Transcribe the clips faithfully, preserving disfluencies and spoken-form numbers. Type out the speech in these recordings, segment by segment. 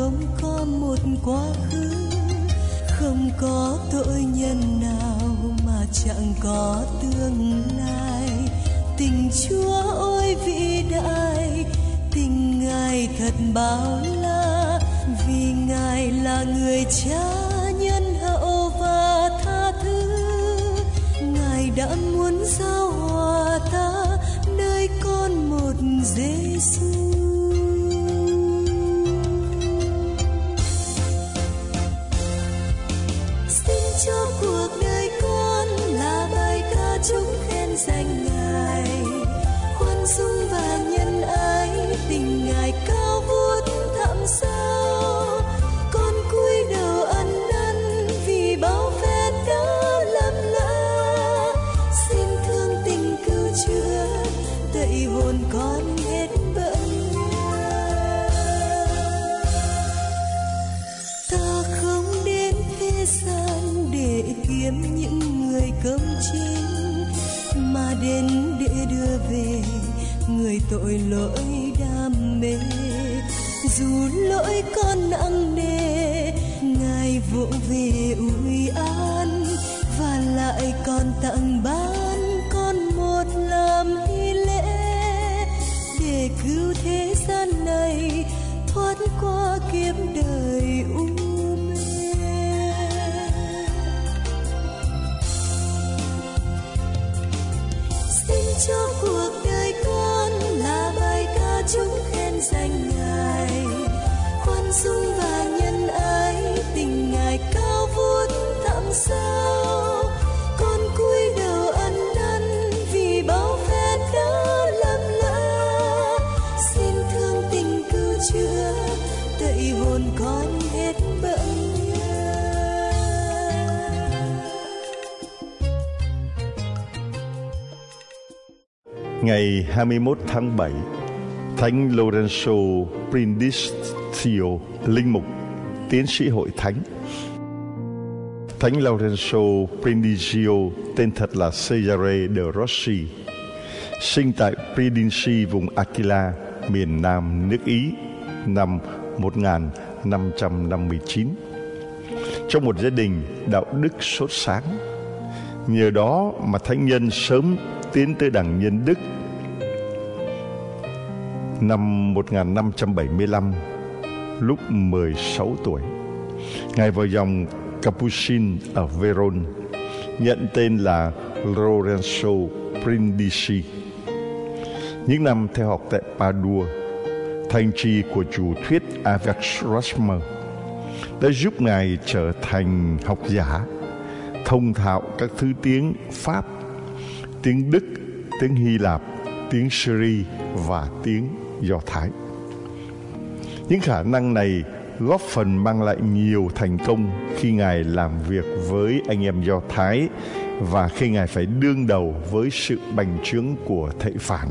không có một quá khứ, không có tội nhân nào mà chẳng có tương lai. Tình Chúa ôi vĩ đại, tình Ngài thật bao la, vì Ngài là người Cha nhân hậu và tha thứ. Ngài đã muốn giao hòa ta nơi con một Giêsu. Xin cho cuộc đời con là bài ca chúc khen danh Ngài, khoan dung và nhân ái, tình Ngài cao vút thẳm sâu. Con cúi đầu ăn năn vì bao phen đã lầm lỡ, xin thương tình cứu chữa tẩy hồn con hết bận nhớ. Ta không đến thế gian để kiếm những người công chính, mà đến để đưa về người tội lỗi đam mê. Dù lỗi con nặng nề, Ngài vỗ về ủi an, và lại còn tặng ban con một làm hy lễ, để cứu thế gian này thoát qua kiếp đời u mê. Xin cho cuộc đời con là bài ca chúc khen danh Ngài, khoan dung và nhân ái, tình Ngài cao vút thẳm sâu. Con cúi đầu ăn năn vì bao phen đã lầm lỡ, xin thương tình cứu chữa tẩy hồn con hết bận nhớ. Ngày hai mươi mốt tháng bảy, Thánh Lorenzo Brindisi, linh mục, tiến sĩ hội thánh. Thánh Lorenzo Brindisi, tên thật là Cesare de Rossi, sinh tại Brindisi, vùng Aquila, miền Nam nước Ý, năm một nghìn năm trăm năm mươi chín, trong một gia đình đạo đức sốt sáng. Nhờ đó mà thánh nhân sớm tiến tới đẳng nhân đức. Năm một nghìn năm trăm bảy mươi lăm, lúc mười sáu tuổi, Ngài vào dòng Capuchin ở Verona, nhận tên là Lorenzo Brindisi. Những năm theo học tại Padua, thành trì của chủ thuyết Erasmus đã giúp Ngài trở thành học giả, thông thạo các thứ tiếng Pháp, tiếng Đức, tiếng Hy Lạp, tiếng Syri và tiếng Do Thái. Những khả năng này góp phần mang lại nhiều thành công khi Ngài làm việc với anh em Do Thái và khi Ngài phải đương đầu với sự bành trướng của thệ phản.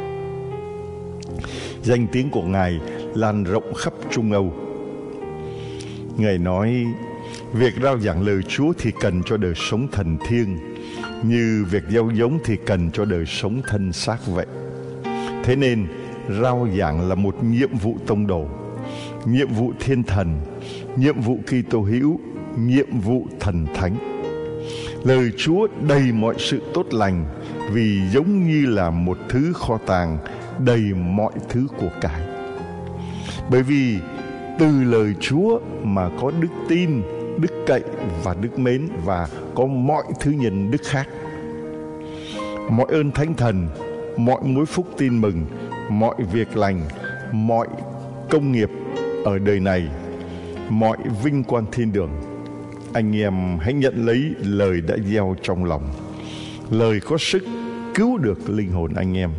Danh tiếng của Ngài lan rộng khắp Trung Âu. Ngài nói, việc rao giảng lời Chúa thì cần cho đời sống thần thiêng, như việc gieo giống thì cần cho đời sống thân xác vậy. Thế nên rao giảng là một nhiệm vụ tông đồ, nhiệm vụ thiên thần, nhiệm vụ Kitô hữu, nhiệm vụ thần thánh. Lời Chúa đầy mọi sự tốt lành, vì giống như là một thứ kho tàng đầy mọi thứ của cải. Bởi vì từ lời Chúa mà có đức tin, đức cậy và đức mến, và có mọi thứ nhân đức khác. Mọi ơn thánh thần, mọi mối phúc tin mừng, mọi việc lành, mọi công nghiệp ở đời này, mọi vinh quang thiên đường. Anh em hãy nhận lấy lời đã gieo trong lòng. Lời có sức cứu được linh hồn anh em.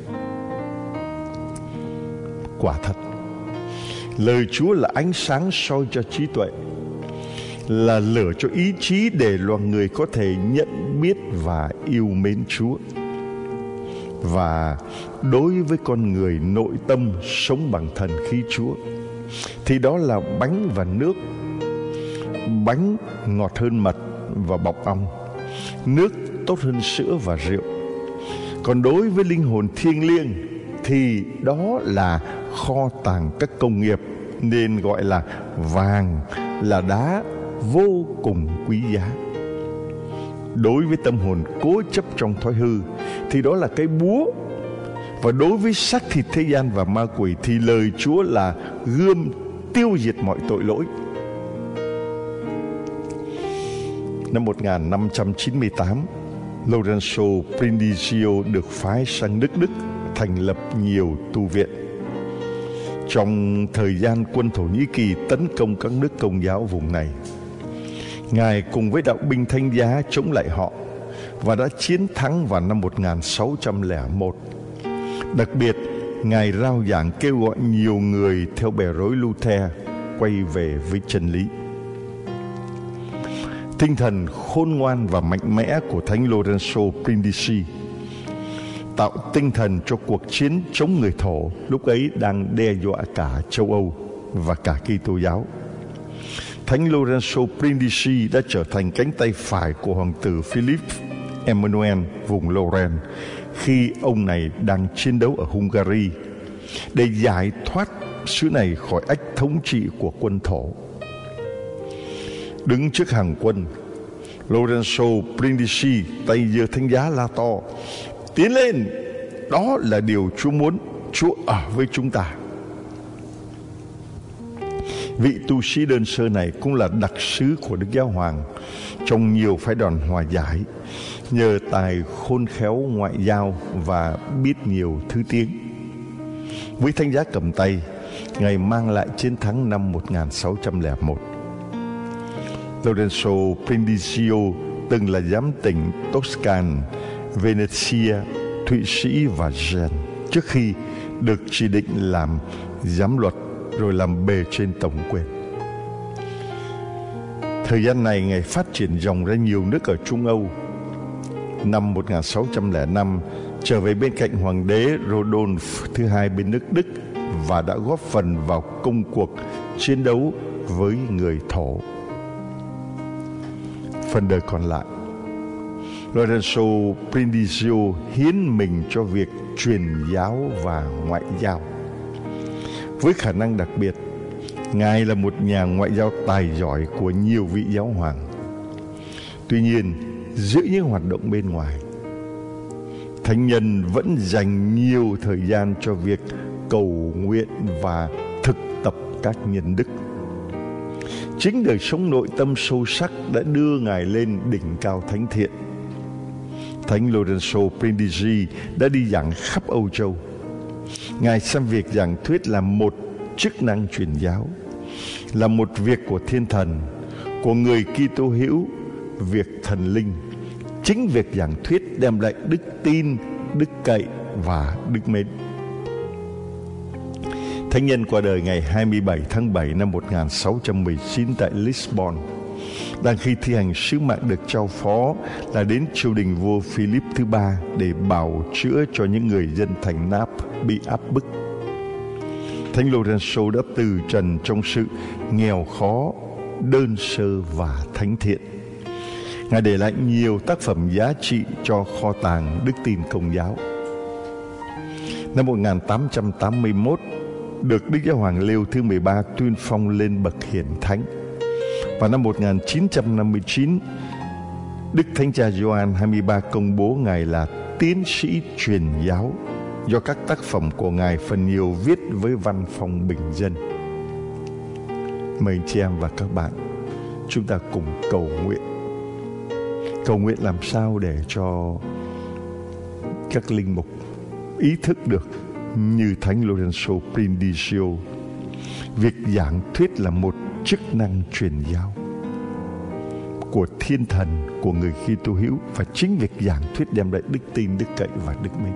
Quả thật, lời Chúa là ánh sáng soi cho trí tuệ, là lửa cho ý chí để loài người có thể nhận biết và yêu mến Chúa. Và đối với con người nội tâm sống bằng thần khí Chúa, thì đó là bánh và nước. Bánh ngọt hơn mật và bọc ong, nước tốt hơn sữa và rượu. Còn đối với linh hồn thiêng liêng thì đó là kho tàng các công nghiệp nên gọi là vàng là đá vô cùng quý giá. Đối với tâm hồn cố chấp trong thói hư thì đó là cái búa, và đối với xác thịt thế gian và ma quỷ thì lời Chúa là gươm tiêu diệt mọi tội lỗi. Năm một nghìn năm trăm chín mươi tám, Lorenzo Brindizio được phái sang nước Đức thành lập nhiều tu viện. Trong thời gian quân Thổ Nhĩ Kỳ tấn công các nước Công giáo vùng này, Ngài cùng với đạo binh Thánh giá chống lại họ và đã chiến thắng vào năm một nghìn sáu trăm lẻ một. Đặc biệt, Ngài rao giảng kêu gọi nhiều người theo bè rối Luther quay về với chân lý. Tinh thần khôn ngoan và mạnh mẽ của Thánh Lorenzo Brindisi tạo tinh thần cho cuộc chiến chống người Thổ lúc ấy đang đe dọa cả châu Âu và cả Kitô giáo. Thánh Lorenzo Brindisi đã trở thành cánh tay phải của hoàng tử Philip Emmanuel vùng Lorraine khi ông này đang chiến đấu ở Hungary để giải thoát xứ này khỏi ách thống trị của quân Thổ. Đứng trước hàng quân, Lorenzo Brindisi tay giơ thánh giá la to: "Tiến lên! Đó là điều Chúa muốn. Chúa ở với chúng ta." Vị tu sĩ đơn sơ này cũng là đặc sứ của Đức Giáo Hoàng trong nhiều phái đoàn hòa giải, nhờ tài khôn khéo ngoại giao và biết nhiều thứ tiếng. Với thánh giá cầm tay, Ngài mang lại chiến thắng năm một nghìn sáu trăm lẻ một. Lorenzo Brindizio từng là giám tỉnh Toscan, Venezia, Thụy Sĩ và Gen trước khi được chỉ định làm giám luật rồi làm bề trên tổng quyền. Thời gian này Ngài phát triển rộng ra nhiều nước ở Trung Âu. Năm một nghìn sáu trăm lẻ năm, trở về bên cạnh hoàng đế Rodolphe thứ hai bên nước Đức và đã góp phần vào công cuộc chiến đấu với người Thổ. Phần đời còn lại, Lorenzo Brindizio hiến mình cho việc truyền giáo và ngoại giao. Với khả năng đặc biệt, Ngài là một nhà ngoại giao tài giỏi của nhiều vị giáo hoàng. Tuy nhiên, giữa những hoạt động bên ngoài, thánh nhân vẫn dành nhiều thời gian cho việc cầu nguyện và thực tập các nhân đức. Chính đời sống nội tâm sâu sắc đã đưa Ngài lên đỉnh cao thánh thiện. Thánh Lorenzo Brindisi đã đi giảng khắp Âu Châu. Ngài xem việc giảng thuyết là một chức năng truyền giáo, là một việc của thiên thần, của người Kitô hữu, việc thần linh. Chính việc giảng thuyết đem lại đức tin, đức cậy và đức mến. Thánh nhân qua đời ngày hai mươi bảy tháng bảy năm một nghìn sáu trăm mười chín tại Lisbon, đang khi thi hành sứ mạng được trao phó là đến triều đình vua Philip thứ ba để bào chữa cho những người dân thành Náp bị áp bức. Thánh Lorenzo đã từ trần trong sự nghèo khó, đơn sơ và thánh thiện. Ngài để lại nhiều tác phẩm giá trị cho kho tàng đức tin Công giáo. Năm một nghìn tám trăm tám mươi mốt, được Đức Giáo Hoàng Leo thứ mười ba tuyên phong lên bậc hiển thánh. Và năm một nghìn chín trăm năm mươi chín, Đức Thánh Cha Gioan hai mươi ba công bố Ngài là tiến sĩ truyền giáo, do các tác phẩm của Ngài phần nhiều viết với văn phong bình dân. Mời anh chị em và các bạn, chúng ta cùng cầu nguyện. Cầu nguyện làm sao để cho các linh mục ý thức được như Thánh Lorenzo Brindizio, việc giảng thuyết là một chức năng truyền giáo của thiên thần, của người Kitô hữu, và chính việc giảng thuyết đem lại đức tin, đức cậy và đức mến.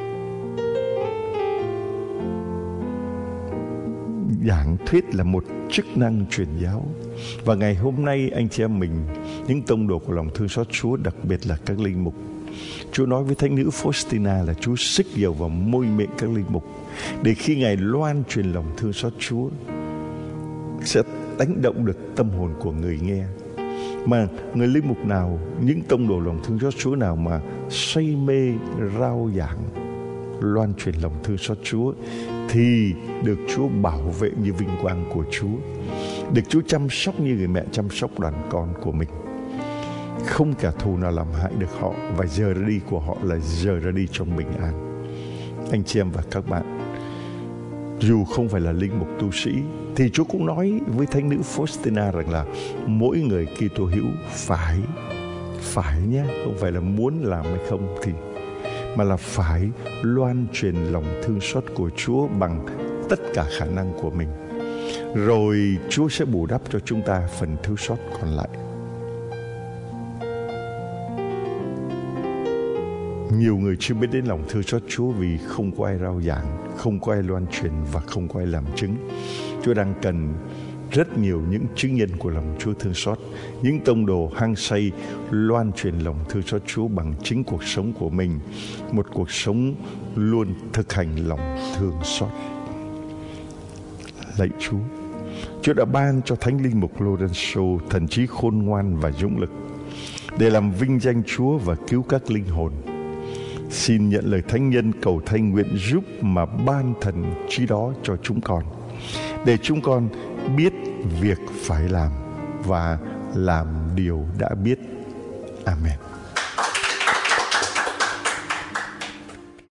Giảng thuyết là một chức năng truyền giáo. Và ngày hôm nay anh chị em mình, những tông đồ của lòng thương xót Chúa, đặc biệt là các linh mục, Chúa nói với thánh nữ Faustina là Chúa xức dầu vào môi miệng các linh mục, để khi Ngài loan truyền lòng thương xót Chúa sẽ đánh động được tâm hồn của người nghe. Mà người linh mục nào, những tông đồ lòng thương xót Chúa nào mà say mê rao giảng loan truyền lòng thương xót Chúa thì được Chúa bảo vệ như vinh quang của Chúa, được Chúa chăm sóc như người mẹ chăm sóc đàn con của mình. Không kẻ thù nào làm hại được họ, và giờ ra đi của họ là giờ ra đi trong bình an. Anh chị em và các bạn, dù không phải là linh mục tu sĩ thì Chúa cũng nói với thánh nữ Faustina rằng là mỗi người Kitô hữu phải phải nhé, không phải là muốn làm hay không thì mà là phải loan truyền lòng thương xót của Chúa bằng tất cả khả năng của mình. Rồi Chúa sẽ bù đắp cho chúng ta phần thiếu sót còn lại. Nhiều người chưa biết đến lòng thương xót Chúa vì không có ai rao giảng, không có ai loan truyền và không có ai làm chứng. Chúa đang cần rất nhiều những chứng nhân của lòng Chúa thương xót, những tông đồ hăng say loan truyền lòng thương xót Chúa bằng chính cuộc sống của mình, một cuộc sống luôn thực hành lòng thương xót. Lạy Chúa, Chúa đã ban cho Thánh Linh Mục Lorenzo thần trí khôn ngoan và dũng lực để làm vinh danh Chúa và cứu các linh hồn. Xin nhận lời thánh nhân cầu thánh nguyện giúp mà ban thần trí đó cho chúng con, để chúng con biết việc phải làm và làm điều đã biết. Amen.